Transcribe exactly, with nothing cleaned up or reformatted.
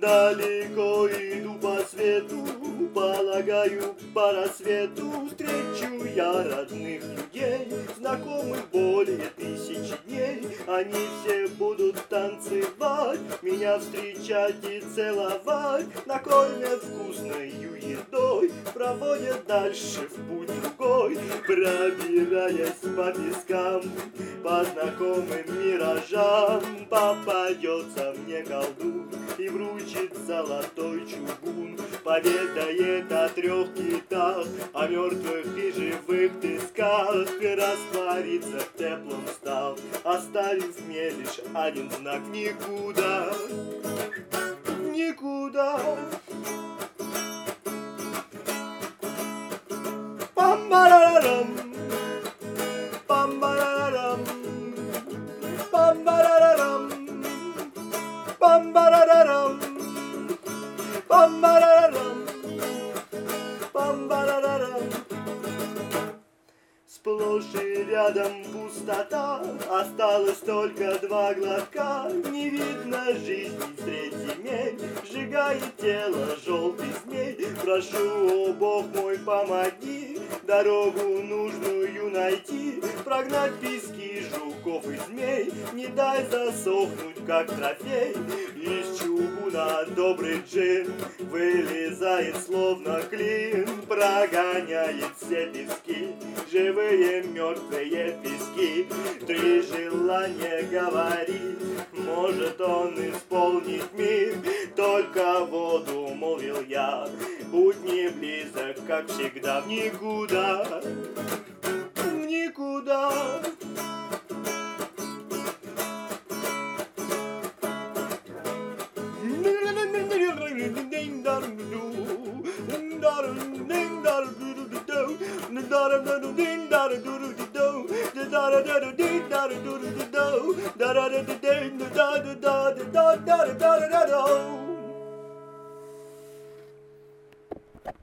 Далеко иду по свету, полагаю, по рассвету встречу я родных людей, знакомых более тысячи дней. Они все будут танцевать, меня встречать и целовать, накормят вкусною едой, проводят дальше в путь другой, пробираясь по пескам, по знакомым миражам. Попадется мне колдун и вручит золотой чугун, поведает о трех китах, о мертвых и живых песках, и растворится в теплом став, оставив мне лишь один знак: никуда, никуда. Пам-барарам, пам-барарам, пам-барарам, пам-барарам, пам-барарам, пам-барарам. Сплошь и рядом пустота, осталось только два глотка. Не видно жизни средь земель, сжигает тело желтый змей. Прошу, о Бог мой, помоги, дорогу нужную найти, прогнать пески жуков и змей, не дай засохнуть, как трофей. Из чугуна добрый джин вылезает словно клин, прогоняет все пески, живые мертвые пески. Три желания говорит, может он исполнить миг, только воду, молвил я, будь не близок, как всегда, в никуда, в никуда. Da da da da da da da da da da da da da da da.